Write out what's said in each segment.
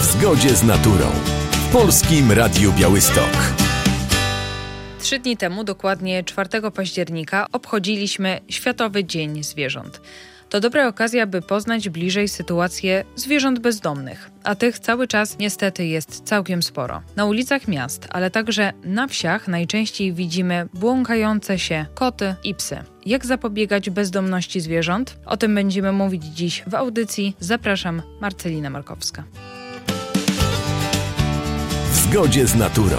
zgodzie z naturą. W Polskim Radiu Białystok. 3 dni temu, dokładnie 4 października, obchodziliśmy Światowy Dzień Zwierząt. To dobra okazja, by poznać bliżej sytuację zwierząt bezdomnych, a tych cały czas niestety jest całkiem sporo. Na ulicach miast, ale także na wsiach najczęściej widzimy błąkające się koty i psy. Jak zapobiegać bezdomności zwierząt? O tym będziemy mówić dziś w audycji. Zapraszam, Marcelina Markowska. W zgodzie z naturą.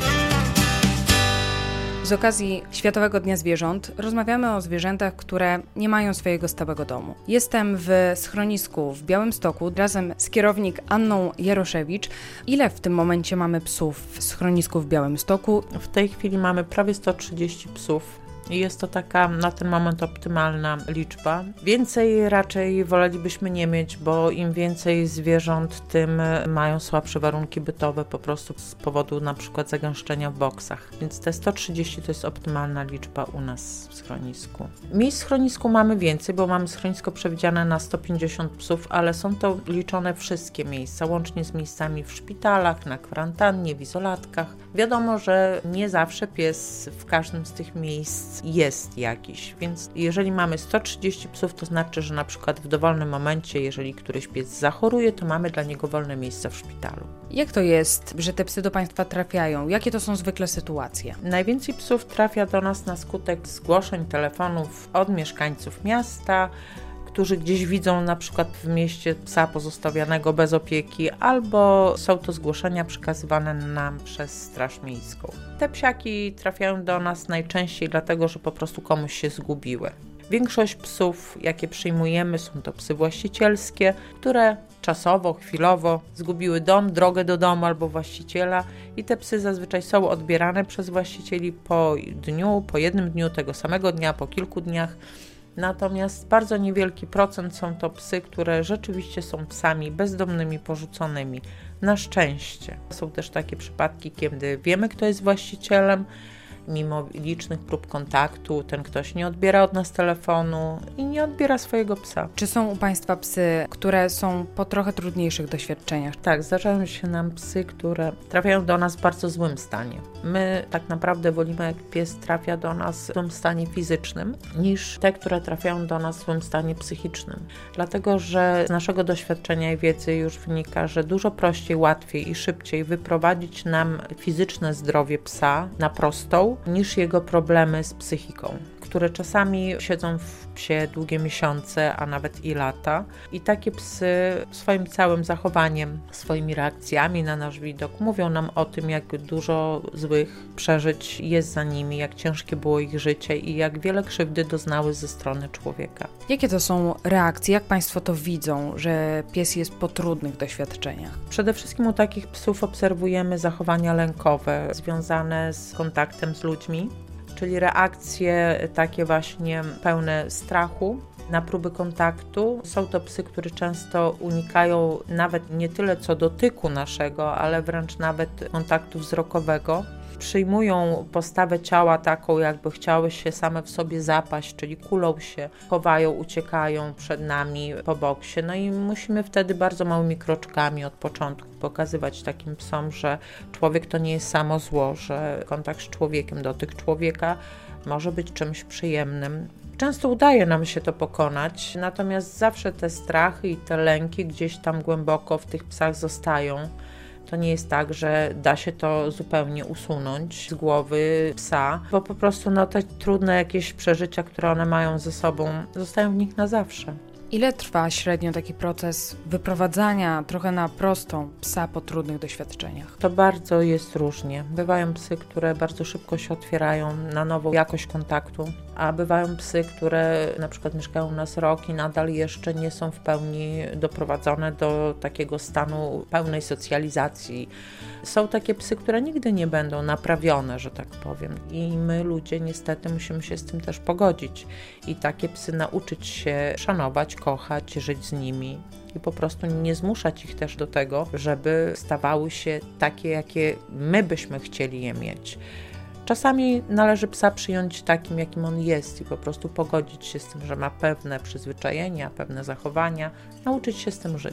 Z okazji Światowego Dnia Zwierząt rozmawiamy o zwierzętach, które nie mają swojego stałego domu. Jestem w schronisku w Białymstoku razem z kierownik Anną Jaroszewicz. Ile w tym momencie mamy psów w schronisku w Białymstoku? W tej chwili mamy prawie 130 psów. I jest to taka na ten moment optymalna liczba. Więcej raczej wolelibyśmy nie mieć, bo im więcej zwierząt, tym mają słabsze warunki bytowe po prostu z powodu na przykład zagęszczenia w boksach. Więc te 130 to jest optymalna liczba u nas w schronisku. Miejsc w schronisku mamy więcej, bo mamy schronisko przewidziane na 150 psów, ale są to liczone wszystkie miejsca, łącznie z miejscami w szpitalach, na kwarantannie, w izolatkach. Wiadomo, że nie zawsze pies w każdym z tych miejsc jest jakiś, więc jeżeli mamy 130 psów, to znaczy, że na przykład w dowolnym momencie, jeżeli któryś pies zachoruje, to mamy dla niego wolne miejsce w szpitalu. Jak to jest, że te psy do Państwa trafiają? Jakie to są zwykle sytuacje? Najwięcej psów trafia do nas na skutek zgłoszeń, telefonów od mieszkańców miasta, którzy gdzieś widzą na przykład w mieście psa pozostawionego bez opieki, albo są to zgłoszenia przekazywane nam przez Straż Miejską. Te psiaki trafiają do nas najczęściej dlatego, że po prostu komuś się zgubiły. Większość psów, jakie przyjmujemy, są to psy właścicielskie, które czasowo, chwilowo zgubiły dom, drogę do domu albo właściciela i te psy zazwyczaj są odbierane przez właścicieli po dniu, po jednym dniu, tego samego dnia, po kilku dniach. Natomiast bardzo niewielki procent są to psy, które rzeczywiście są psami bezdomnymi, porzuconymi. Na szczęście. Są też takie przypadki, kiedy wiemy, kto jest właścicielem, mimo licznych prób kontaktu, ten ktoś nie odbiera od nas telefonu i nie odbiera swojego psa. Czy są u Państwa psy, które są po trochę trudniejszych doświadczeniach? Tak, zdarzają się nam psy, które trafiają do nas w bardzo złym stanie. My tak naprawdę wolimy, jak pies trafia do nas w złym stanie fizycznym, niż te, które trafiają do nas w złym stanie psychicznym. Dlatego, że z naszego doświadczenia i wiedzy już wynika, że dużo prościej, łatwiej i szybciej wyprowadzić nam fizyczne zdrowie psa na prostą, niż jego problemy z psychiką, które czasami siedzą w psie długie miesiące, a nawet i lata. I takie psy swoim całym zachowaniem, swoimi reakcjami na nasz widok mówią nam o tym, jak dużo złych przeżyć jest za nimi, jak ciężkie było ich życie i jak wiele krzywdy doznały ze strony człowieka. Jakie to są reakcje? Jak Państwo to widzą, że pies jest po trudnych doświadczeniach? Przede wszystkim u takich psów obserwujemy zachowania lękowe związane z kontaktem z ludźmi, czyli reakcje takie właśnie pełne strachu na próby kontaktu. Są to psy, które często unikają nawet nie tyle co dotyku naszego, ale wręcz nawet kontaktu wzrokowego. Przyjmują postawę ciała taką, jakby chciały się same w sobie zapaść, czyli kulą się, chowają, uciekają przed nami po boksie. No i musimy wtedy bardzo małymi kroczkami od początku pokazywać takim psom, że człowiek to nie jest samo zło, że kontakt z człowiekiem, dotyk człowieka może być czymś przyjemnym. Często udaje nam się to pokonać, natomiast zawsze te strachy i te lęki gdzieś tam głęboko w tych psach zostają. To nie jest tak, że da się to zupełnie usunąć z głowy psa, bo po prostu te trudne jakieś przeżycia, które one mają ze sobą, zostają w nich na zawsze. Ile trwa średnio taki proces wyprowadzania trochę na prostą psa po trudnych doświadczeniach? To bardzo jest różnie. Bywają psy, które bardzo szybko się otwierają na nową jakość kontaktu, a bywają psy, które na przykład mieszkają u nas rok i nadal jeszcze nie są w pełni doprowadzone do takiego stanu pełnej socjalizacji. Są takie psy, które nigdy nie będą naprawione, że tak powiem. I my ludzie niestety musimy się z tym też pogodzić. I takie psy nauczyć się szanować, kochać, żyć z nimi. I po prostu nie zmuszać ich też do tego, żeby stawały się takie, jakie my byśmy chcieli je mieć. Czasami należy psa przyjąć takim, jakim on jest i po prostu pogodzić się z tym, że ma pewne przyzwyczajenia, pewne zachowania, nauczyć się z tym żyć.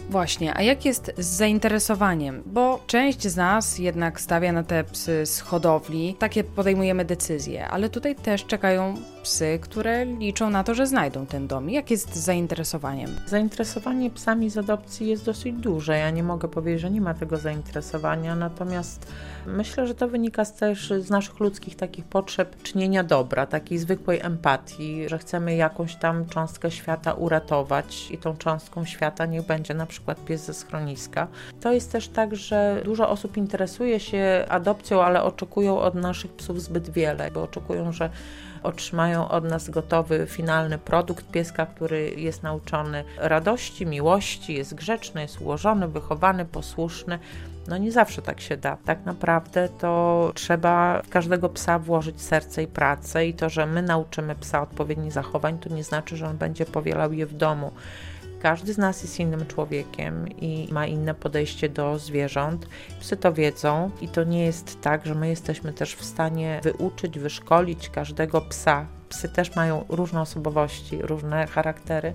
Właśnie, a jak jest z zainteresowaniem? Bo część z nas jednak stawia na te psy z hodowli, takie podejmujemy decyzje, ale tutaj też czekają psy, które liczą na to, że znajdą ten dom. Jak jest z zainteresowaniem? Zainteresowanie psami z adopcji jest dosyć duże. Ja nie mogę powiedzieć, że nie ma tego zainteresowania, natomiast myślę, że to wynika też z naszych ludzkich takich potrzeb czynienia dobra, takiej zwykłej empatii, że chcemy jakąś tam cząstkę świata uratować i tą cząstką świata niech będzie na przykład pies ze schroniska. To jest też tak, że dużo osób interesuje się adopcją, ale oczekują od naszych psów zbyt wiele, bo oczekują, że otrzymają od nas gotowy, finalny produkt pieska, który jest nauczony radości, miłości, jest grzeczny, jest ułożony, wychowany, posłuszny. No nie zawsze tak się da. Tak naprawdę to trzeba w każdego psa włożyć serce i pracę i to, że my nauczymy psa odpowiednich zachowań, to nie znaczy, że on będzie powielał je w domu. Każdy z nas jest innym człowiekiem i ma inne podejście do zwierząt. Psy to wiedzą i to nie jest tak, że my jesteśmy też w stanie wyuczyć, wyszkolić każdego psa. Psy też mają różne osobowości, różne charaktery,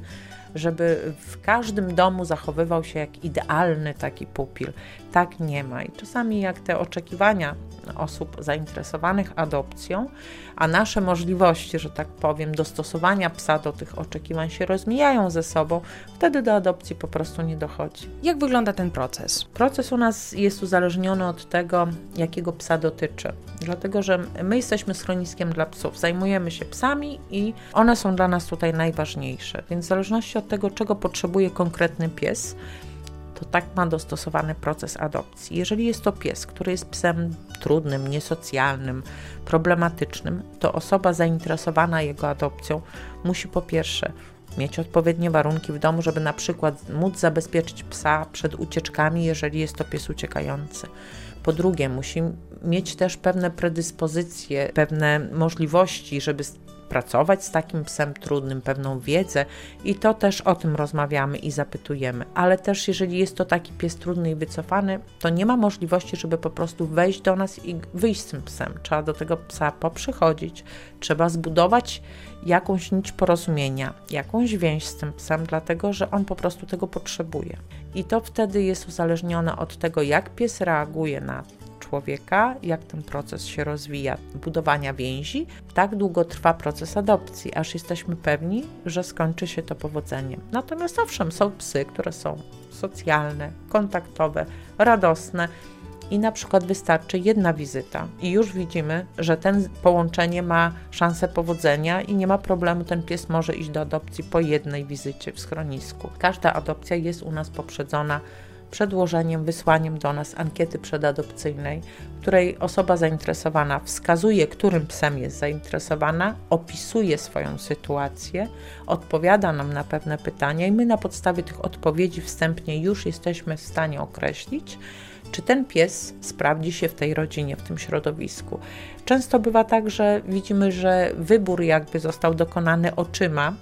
żeby w każdym domu zachowywał się jak idealny taki pupil. Tak nie ma. I czasami jak te oczekiwania osób zainteresowanych adopcją, a nasze możliwości, że tak powiem, dostosowania psa do tych oczekiwań się rozmijają ze sobą, wtedy do adopcji po prostu nie dochodzi. Jak wygląda ten proces? Proces u nas jest uzależniony od tego, jakiego psa dotyczy. Dlatego, że my jesteśmy schroniskiem dla psów. Zajmujemy się psami i one są dla nas tutaj najważniejsze. Więc w zależności od tego, czego potrzebuje konkretny pies, to tak ma dostosowany proces adopcji. Jeżeli jest to pies, który jest psem trudnym, niesocjalnym, problematycznym, to osoba zainteresowana jego adopcją musi po pierwsze mieć odpowiednie warunki w domu, żeby na przykład móc zabezpieczyć psa przed ucieczkami, jeżeli jest to pies uciekający. Po drugie, musi mieć też pewne predyspozycje, pewne możliwości, żeby pracować z takim psem trudnym, pewną wiedzę i to też o tym rozmawiamy i zapytujemy. Ale też jeżeli jest to taki pies trudny i wycofany, to nie ma możliwości, żeby po prostu wejść do nas i wyjść z tym psem. Trzeba do tego psa poprzychodzić, trzeba zbudować jakąś nić porozumienia, jakąś więź z tym psem, dlatego że on po prostu tego potrzebuje. I to wtedy jest uzależnione od tego, jak pies reaguje na człowieka, jak ten proces się rozwija, budowania więzi. Tak długo trwa proces adopcji, aż jesteśmy pewni, że skończy się to powodzeniem. Natomiast owszem, są psy, które są socjalne, kontaktowe, radosne i na przykład wystarczy jedna wizyta i już widzimy, że ten połączenie ma szansę powodzenia i nie ma problemu, ten pies może iść do adopcji po jednej wizycie w schronisku. Każda adopcja jest u nas poprzedzona przedłożeniem, wysłaniem do nas ankiety przedadopcyjnej, w której osoba zainteresowana wskazuje, którym psem jest zainteresowana, opisuje swoją sytuację, odpowiada nam na pewne pytania i my na podstawie tych odpowiedzi wstępnie już jesteśmy w stanie określić, czy ten pies sprawdzi się w tej rodzinie, w tym środowisku. Często bywa tak, że widzimy, że wybór jakby został dokonany oczyma,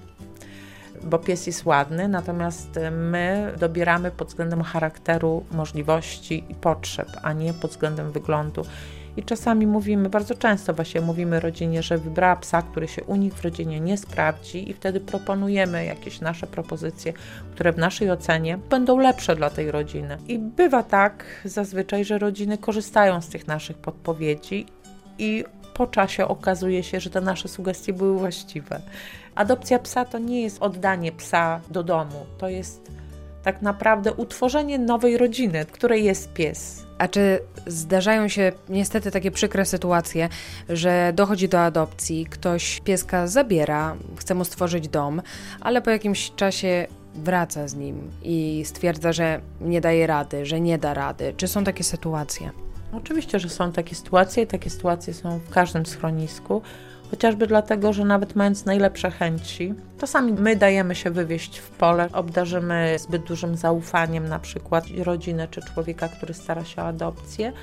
bo pies jest ładny, natomiast my dobieramy pod względem charakteru, możliwości i potrzeb, a nie pod względem wyglądu. I czasami mówimy, bardzo często właśnie mówimy rodzinie, że wybrała psa, który się u nich w rodzinie nie sprawdzi i wtedy proponujemy jakieś nasze propozycje, które w naszej ocenie będą lepsze dla tej rodziny. I bywa tak zazwyczaj, że rodziny korzystają z tych naszych podpowiedzi i po czasie okazuje się, że te nasze sugestie były właściwe. Adopcja psa to nie jest oddanie psa do domu, to jest tak naprawdę utworzenie nowej rodziny, w której jest pies. A czy zdarzają się niestety takie przykre sytuacje, że dochodzi do adopcji, ktoś pieska zabiera, chce mu stworzyć dom, ale po jakimś czasie wraca z nim i stwierdza, że nie daje rady, że nie da rady. Czy są takie sytuacje? Oczywiście, że są takie sytuacje i takie sytuacje są w każdym schronisku, chociażby dlatego, że nawet mając najlepsze chęci, czasami my dajemy się wywieźć w pole, obdarzymy zbyt dużym zaufaniem na przykład rodzinę czy człowieka, który stara się o adopcję,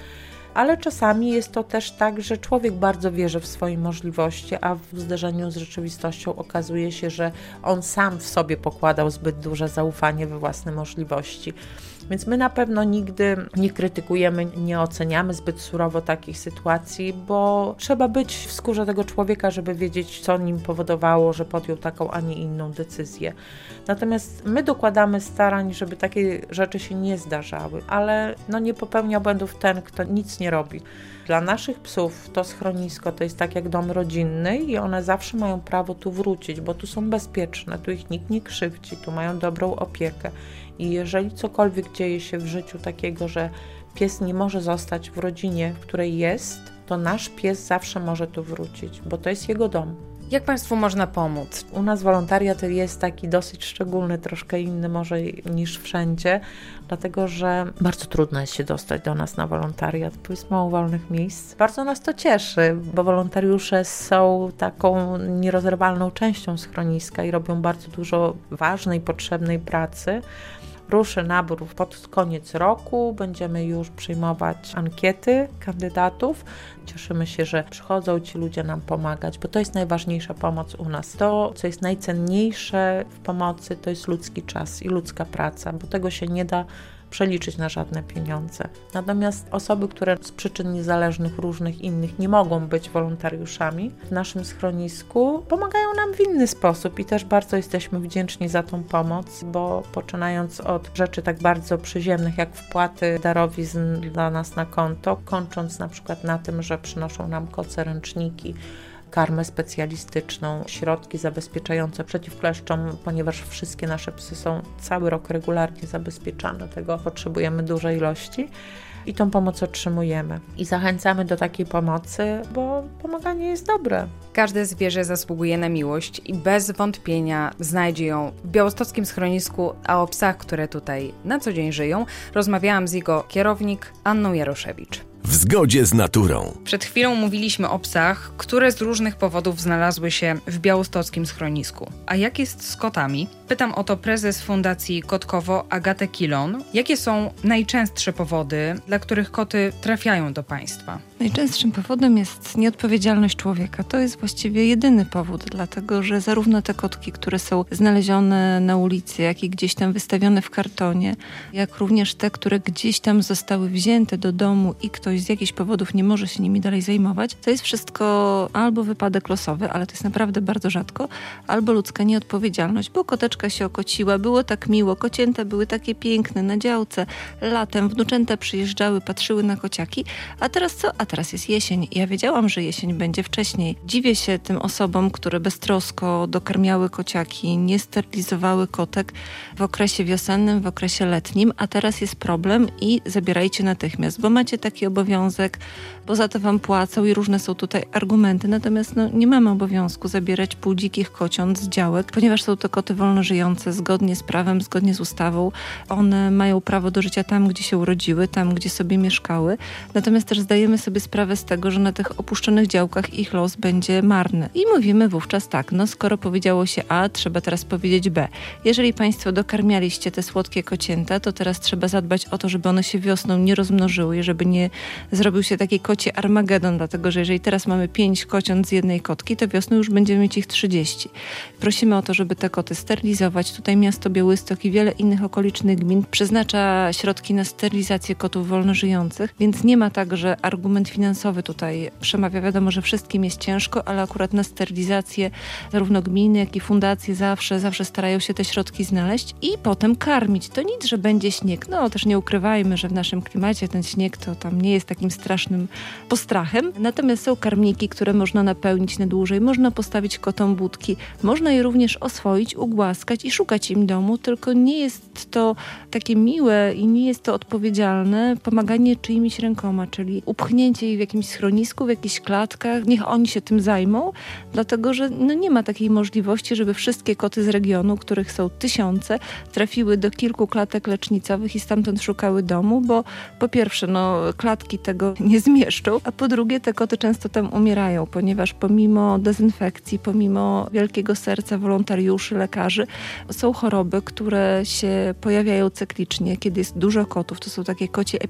Ale czasami jest to też tak, że człowiek bardzo wierzy w swoje możliwości, a w zderzeniu z rzeczywistością okazuje się, że on sam w sobie pokładał zbyt duże zaufanie we własne możliwości. Więc my na pewno nigdy nie krytykujemy, nie oceniamy zbyt surowo takich sytuacji, bo trzeba być w skórze tego człowieka, żeby wiedzieć, co nim powodowało, że podjął taką, a nie inną decyzję. Natomiast my dokładamy starań, żeby takie rzeczy się nie zdarzały, ale nie popełnia błędów ten, kto nic nie robi. Dla naszych psów to schronisko to jest tak jak dom rodzinny i one zawsze mają prawo tu wrócić, bo tu są bezpieczne, tu ich nikt nie krzywdzi, tu mają dobrą opiekę. I jeżeli cokolwiek dzieje się w życiu takiego, że pies nie może zostać w rodzinie, w której jest, to nasz pies zawsze może tu wrócić, bo to jest jego dom. Jak Państwu można pomóc? U nas wolontariat jest taki dosyć szczególny, troszkę inny może niż wszędzie, dlatego że bardzo trudno jest się dostać do nas na wolontariat, bo jest mało wolnych miejsc. Bardzo nas to cieszy, bo wolontariusze są taką nierozerwalną częścią schroniska i robią bardzo dużo ważnej, potrzebnej pracy. Ruszy nabór pod koniec roku, będziemy już przyjmować ankiety kandydatów. Cieszymy się, że przychodzą ci ludzie nam pomagać, bo to jest najważniejsza pomoc u nas. To, co jest najcenniejsze w pomocy, to jest ludzki czas i ludzka praca, bo tego się nie da przeliczyć na żadne pieniądze. Natomiast osoby, które z przyczyn niezależnych, różnych innych nie mogą być wolontariuszami w naszym schronisku, pomagają nam w inny sposób i też bardzo jesteśmy wdzięczni za tą pomoc, bo poczynając od rzeczy tak bardzo przyziemnych, jak wpłaty darowizn dla nas na konto, kończąc na przykład na tym, że przynoszą nam koce, ręczniki, karmę specjalistyczną, środki zabezpieczające przeciw kleszczom, ponieważ wszystkie nasze psy są cały rok regularnie zabezpieczane. Tego potrzebujemy dużej ilości i tą pomoc otrzymujemy. I zachęcamy do takiej pomocy, bo pomaganie jest dobre. Każde zwierzę zasługuje na miłość i bez wątpienia znajdzie ją w białostockim schronisku, a o psach, które tutaj na co dzień żyją, rozmawiałam z jego kierownik Anną Jaroszewicz. W zgodzie z naturą. Przed chwilą mówiliśmy o psach, które z różnych powodów znalazły się w białostockim schronisku. A jak jest z kotami? Pytam o to prezes Fundacji Kotkowo Agatę Kilon. Jakie są najczęstsze powody, dla których koty trafiają do państwa? Najczęstszym powodem jest nieodpowiedzialność człowieka. To jest właściwie jedyny powód, dlatego że zarówno te kotki, które są znalezione na ulicy, jak i gdzieś tam wystawione w kartonie, jak również te, które gdzieś tam zostały wzięte do domu i ktoś z jakichś powodów nie może się nimi dalej zajmować, to jest wszystko albo wypadek losowy, ale to jest naprawdę bardzo rzadko, albo ludzka nieodpowiedzialność, bo koteczka się okociła, było tak miło, kocięta były takie piękne na działce, latem wnuczęta przyjeżdżały, patrzyły na kociaki, a teraz co? A teraz jest jesień. Ja wiedziałam, że jesień będzie wcześniej. Dziwię się tym osobom, które beztrosko dokarmiały kociaki, nie sterylizowały kotek w okresie wiosennym, w okresie letnim, a teraz jest problem i zabierajcie natychmiast, bo macie taki obowiązek, bo za to wam płacą i różne są tutaj argumenty, natomiast nie mamy obowiązku zabierać półdzikich kociąt z działek, ponieważ są to koty wolnożyjące, zgodnie z prawem, zgodnie z ustawą. One mają prawo do życia tam, gdzie się urodziły, tam, gdzie sobie mieszkały, natomiast też zdajemy sobie sprawę z tego, że na tych opuszczonych działkach ich los będzie marny. I mówimy wówczas tak, skoro powiedziało się A, trzeba teraz powiedzieć B. Jeżeli państwo dokarmialiście te słodkie kocięta, to teraz trzeba zadbać o to, żeby one się wiosną nie rozmnożyły i żeby nie zrobił się taki koci Armagedon, dlatego że jeżeli teraz mamy 5 kociąt z jednej kotki, to wiosną już będziemy mieć ich 30. Prosimy o to, żeby te koty sterylizować. Tutaj miasto Białystok i wiele innych okolicznych gmin przeznacza środki na sterylizację kotów wolnożyjących, więc nie ma tak, że argument finansowy tutaj przemawia. Wiadomo, że wszystkim jest ciężko, ale akurat na sterylizację zarówno gminy, jak i fundacje zawsze starają się te środki znaleźć i potem karmić. To nic, że będzie śnieg. Też nie ukrywajmy, że w naszym klimacie ten śnieg to tam nie jest takim strasznym postrachem. Natomiast są karmniki, które można napełnić na dłużej. Można postawić kotom budki. Można je również oswoić, ugłaskać i szukać im domu, tylko nie jest to takie miłe i nie jest to odpowiedzialne pomaganie czyimiś rękoma, czyli upchnięcie ich w jakimś schronisku, w jakichś klatkach. Niech oni się tym zajmą, dlatego że nie ma takiej możliwości, żeby wszystkie koty z regionu, których są tysiące, trafiły do kilku klatek lecznicowych i stamtąd szukały domu, bo po pierwsze, klatki tego nie zmieszczą, a po drugie te koty często tam umierają, ponieważ pomimo dezynfekcji, pomimo wielkiego serca wolontariuszy, lekarzy, są choroby, które się pojawiają cyklicznie, kiedy jest dużo kotów. To są takie kocie epidemie,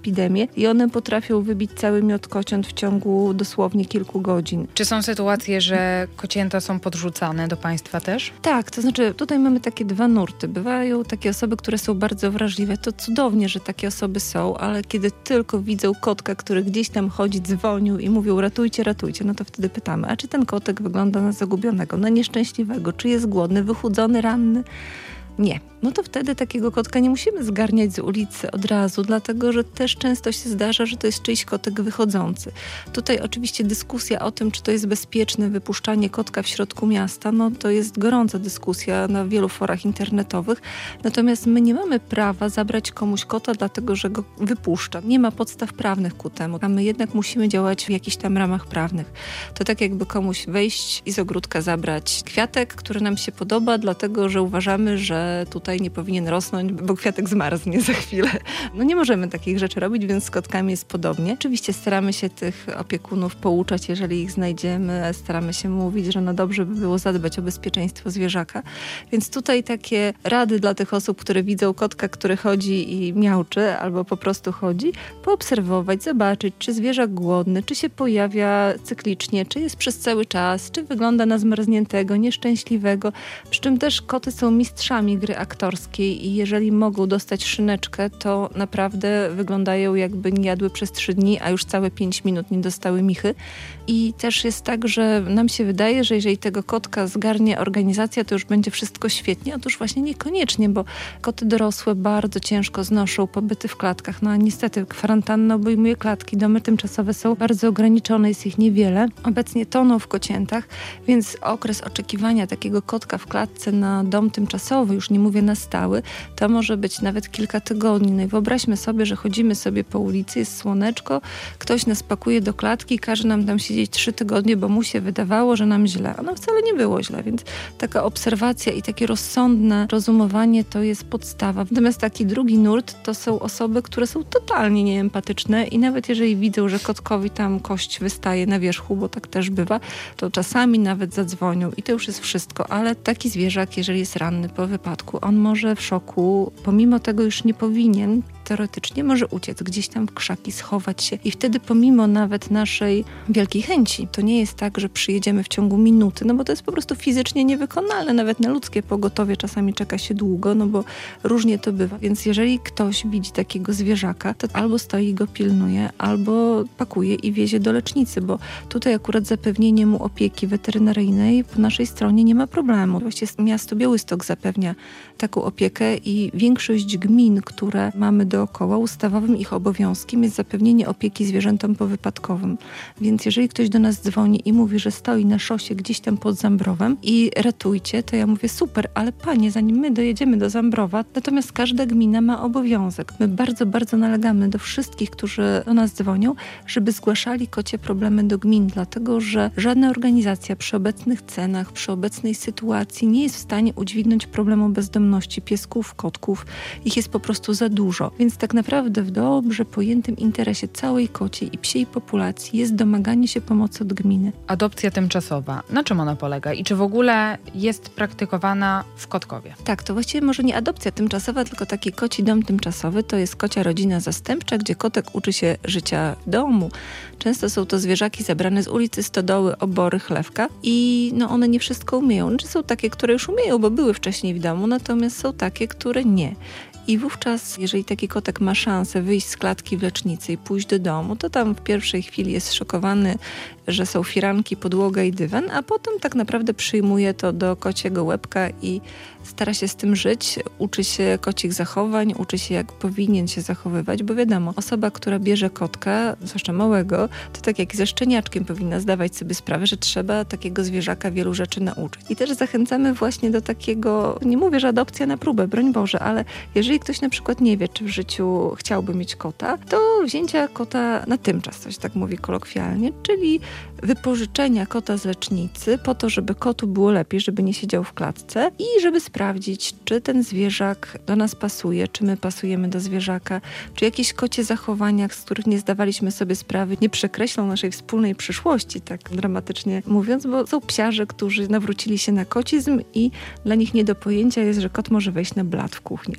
epidemię i one potrafią wybić cały miot kociąt w ciągu dosłownie kilku godzin. Czy są sytuacje, że kocięta są podrzucane do państwa też? Tak, to znaczy tutaj mamy takie dwa nurty. Bywają takie osoby, które są bardzo wrażliwe. To cudownie, że takie osoby są, ale kiedy tylko widzą kotka, który gdzieś tam chodzi, dzwonił i mówią ratujcie, ratujcie, no to wtedy pytamy, a czy ten kotek wygląda na zagubionego, na nieszczęśliwego, czy jest głodny, wychudzony, ranny? Nie. No to wtedy takiego kotka nie musimy zgarniać z ulicy od razu, dlatego że też często się zdarza, że to jest czyjś kotek wychodzący. Tutaj oczywiście dyskusja o tym, czy to jest bezpieczne wypuszczanie kotka w środku miasta, no to jest gorąca dyskusja na wielu forach internetowych. Natomiast my nie mamy prawa zabrać komuś kota, dlatego że go wypuszcza. Nie ma podstaw prawnych ku temu, a my jednak musimy działać w jakichś tam ramach prawnych. To tak jakby komuś wejść i z ogródka zabrać kwiatek, który nam się podoba, dlatego że uważamy, że tutaj nie powinien rosnąć, bo kwiatek zmarznie za chwilę. No nie możemy takich rzeczy robić, więc z kotkami jest podobnie. Oczywiście staramy się tych opiekunów pouczać, jeżeli ich znajdziemy. Staramy się mówić, że no dobrze by było zadbać o bezpieczeństwo zwierzaka. Więc tutaj takie rady dla tych osób, które widzą kotka, który chodzi i miauczy, albo po prostu chodzi, poobserwować, zobaczyć, czy zwierzak głodny, czy się pojawia cyklicznie, czy jest przez cały czas, czy wygląda na zmarzniętego, nieszczęśliwego. Przy czym też koty są mistrzami gry aktorskiej i jeżeli mogą dostać szyneczkę, to naprawdę wyglądają jakby nie jadły przez 3 dni, a już całe 5 minut nie dostały michy. I też jest tak, że nam się wydaje, że jeżeli tego kotka zgarnie organizacja, to już będzie wszystko świetnie. Otóż właśnie niekoniecznie, bo koty dorosłe bardzo ciężko znoszą pobyty w klatkach. No a niestety kwarantanna obejmuje klatki, domy tymczasowe są bardzo ograniczone, jest ich niewiele. Obecnie toną w kociętach, więc okres oczekiwania takiego kotka w klatce na dom tymczasowy, już nie mówię na stały, to może być nawet kilka tygodni. No i wyobraźmy sobie, że chodzimy sobie po ulicy, jest słoneczko, ktoś nas pakuje do klatki i każe nam tam siedzieć 3 tygodnie, bo mu się wydawało, że nam źle. A nam wcale nie było źle, więc taka obserwacja i takie rozsądne rozumowanie to jest podstawa. Natomiast taki drugi nurt to są osoby, które są totalnie nieempatyczne i nawet jeżeli widzą, że kotkowi tam kość wystaje na wierzchu, bo tak też bywa, to czasami nawet zadzwonią i to już jest wszystko, ale taki zwierzak, jeżeli jest ranny po wypadku, on może w szoku, pomimo tego już nie powinien, teoretycznie może uciec gdzieś tam w krzaki, schować się i wtedy pomimo nawet naszej wielkiej chęci, to nie jest tak, że przyjedziemy w ciągu minuty, no bo to jest po prostu fizycznie niewykonalne, nawet na ludzkie pogotowie czasami czeka się długo, no bo różnie to bywa, więc jeżeli ktoś widzi takiego zwierzaka, to albo stoi i go pilnuje, albo pakuje i wiezie do lecznicy, bo tutaj akurat zapewnienie mu opieki weterynaryjnej po naszej stronie nie ma problemu. Właściwie miasto Białystok zapewnia taką opiekę i większość gmin, które mamy dookoła, ustawowym ich obowiązkiem jest zapewnienie opieki zwierzętom powypadkowym. Więc jeżeli ktoś do nas dzwoni i mówi, że stoi na szosie gdzieś tam pod Zambrowem i ratujcie, to ja mówię super, ale panie, zanim my dojedziemy do Zambrowa, natomiast każda gmina ma obowiązek. My bardzo, bardzo nalegamy do wszystkich, którzy do nas dzwonią, żeby zgłaszali kocie problemy do gmin, dlatego że żadna organizacja przy obecnych cenach, przy obecnej sytuacji nie jest w stanie udźwignąć problemu bezdomności piesków, kotków. Ich jest po prostu za dużo. Więc tak naprawdę w dobrze pojętym interesie całej kociej i psiej populacji jest domaganie się pomocy od gminy. Adopcja tymczasowa. Na czym ona polega i czy w ogóle jest praktykowana w Kotkowie? Tak, to właściwie może nie adopcja tymczasowa, tylko taki koci dom tymczasowy. To jest kocia rodzina zastępcza, gdzie kotek uczy się życia w domu. Często są to zwierzaki zabrane z ulicy, stodoły, obory, chlewka i no one nie wszystko umieją. Znaczy są takie, które już umieją, bo były wcześniej w domu, natomiast są takie, które nie. I wówczas, jeżeli taki kotek ma szansę wyjść z klatki w lecznicy i pójść do domu, to tam w pierwszej chwili jest szokowany, że są firanki, podłoga i dywan, a potem tak naprawdę przyjmuje to do kociego łebka i stara się z tym żyć, uczy się kocich zachowań, uczy się jak powinien się zachowywać, bo wiadomo, osoba, która bierze kotka, zwłaszcza małego, to tak jak ze szczeniaczkiem powinna zdawać sobie sprawę, że trzeba takiego zwierzaka wielu rzeczy nauczyć. I też zachęcamy właśnie do takiego, nie mówię, że adopcja na próbę, broń Boże, ale jeżeli ktoś na przykład nie wie, czy w życiu chciałby mieć kota, to wzięcia kota na tymczas, coś tak mówi kolokwialnie, czyli wypożyczenia kota z lecznicy po to, żeby kotu było lepiej, żeby nie siedział w klatce i żeby sprawdzić, czy ten zwierzak do nas pasuje, czy my pasujemy do zwierzaka, czy jakieś kocie zachowania, z których nie zdawaliśmy sobie sprawy, nie przekreślą naszej wspólnej przyszłości, tak dramatycznie mówiąc, bo są psiarze, którzy nawrócili się na kocizm i dla nich nie do pojęcia jest, że kot może wejść na blat w kuchni. A kot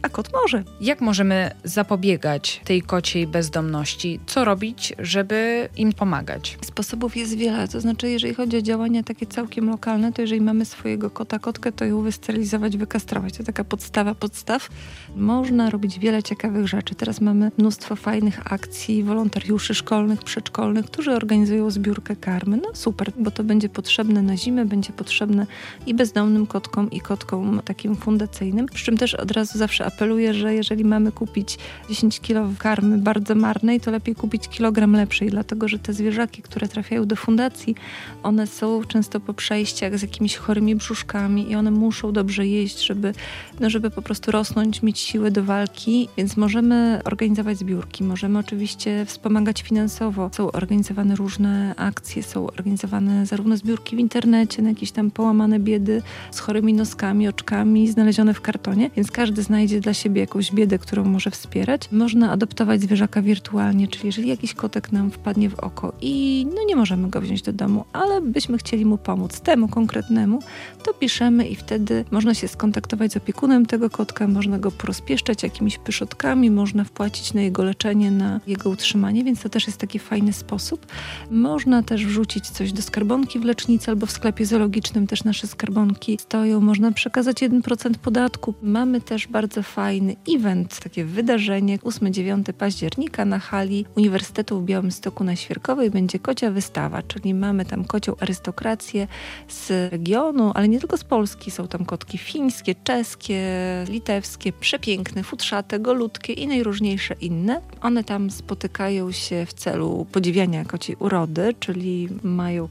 pomoże. Jak możemy zapobiegać tej kociej bezdomności? Co robić, żeby im pomagać? Sposobów jest wiele, to znaczy jeżeli chodzi o działania takie całkiem lokalne, to jeżeli mamy swojego kota, kotkę, to ją wysterylizować, wykastrować. To taka podstaw. Można robić wiele ciekawych rzeczy. Teraz mamy mnóstwo fajnych akcji wolontariuszy szkolnych, przedszkolnych, którzy organizują zbiórkę karmy. No super, bo to będzie potrzebne na zimę, będzie potrzebne i bezdomnym kotkom, i kotkom takim fundacyjnym. Przy czym też od razu zawsze apeluję, że jeżeli mamy kupić 10 kg karmy bardzo marnej, to lepiej kupić kilogram lepszej, dlatego że te zwierzaki, które trafiają do fundacji, one są często po przejściach z jakimiś chorymi brzuszkami i one muszą dobrze jeść, żeby po prostu rosnąć, mieć siłę do walki, więc możemy organizować zbiórki, możemy oczywiście wspomagać finansowo. Są organizowane różne akcje, są organizowane zarówno zbiórki w internecie na jakieś tam połamane biedy z chorymi noskami, oczkami, znalezione w kartonie, więc każdy znajdzie dla siebie jakąś biedę, którą może wspierać. Można adoptować zwierzaka wirtualnie, czyli jeżeli jakiś kotek nam wpadnie w oko i nie możemy go wziąć do domu, ale byśmy chcieli mu pomóc, temu konkretnemu, to piszemy i wtedy można się skontaktować z opiekunem tego kotka, można go porozpieszczać jakimiś pyszotkami, można wpłacić na jego leczenie, na jego utrzymanie, więc to też jest taki fajny sposób. Można też wrzucić coś do skarbonki w lecznicy albo w sklepie zoologicznym też nasze skarbonki stoją. Można przekazać 1% podatku. Mamy też bardzo fajny event, takie wydarzenie 8-9 października na hali Uniwersytetu w Białymstoku na Świerkowej będzie kocia wystawa, czyli mamy tam kocią arystokrację z regionu, ale nie tylko z Polski. Są tam kotki fińskie, czeskie, litewskie, przepiękne, futrzate, golutkie i najróżniejsze inne. One tam spotykają się w celu podziwiania kociej urody, czyli mają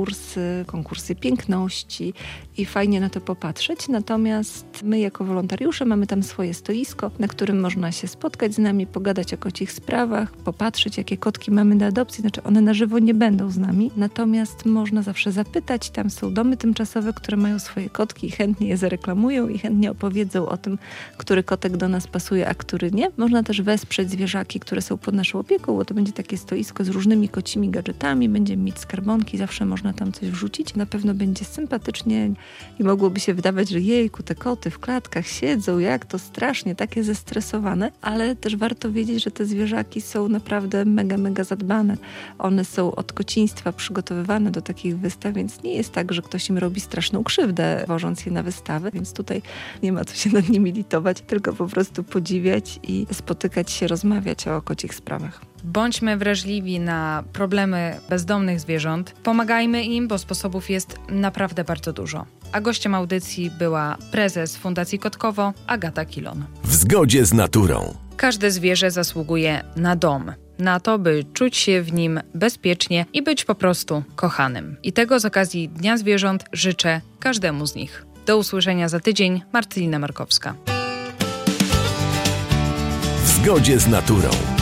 konkursy piękności i fajnie na to popatrzeć. Natomiast my jako wolontariusze mamy tam swoje stoisko, na którym można się spotkać z nami, pogadać o kocich sprawach, popatrzeć, jakie kotki mamy do adopcji. Znaczy one na żywo nie będą z nami, natomiast można zawsze zapytać. Tam są domy tymczasowe, które mają swoje kotki i chętnie je zareklamują i chętnie opowiedzą o tym, który kotek do nas pasuje, a który nie. Można też wesprzeć zwierzaki, które są pod naszą opieką, bo to będzie takie stoisko z różnymi kocimi gadżetami, będziemy mieć skarbonki, zawsze można tam coś wrzucić. Na pewno będzie sympatycznie i mogłoby się wydawać, że jejku, te koty w klatkach siedzą, jak to strasznie, takie zestresowane, ale też warto wiedzieć, że te zwierzaki są naprawdę mega zadbane. One są od kociństwa przygotowywane do takich wystaw, więc nie jest tak, że ktoś im robi straszną krzywdę, wożąc je na wystawy, więc tutaj nie ma co się nad nimi litować, tylko po prostu podziwiać i spotykać się, rozmawiać o kocich sprawach. Bądźmy wrażliwi na problemy bezdomnych zwierząt. Pomagajmy im, bo sposobów jest naprawdę bardzo dużo. A gościem audycji była prezes Fundacji Kotkowo Agata Kilon. W zgodzie z naturą. Każde zwierzę zasługuje na dom. Na to, by czuć się w nim bezpiecznie i być po prostu kochanym. I tego z okazji Dnia Zwierząt życzę każdemu z nich. Do usłyszenia za tydzień. Marcelina Markowska. W zgodzie z naturą.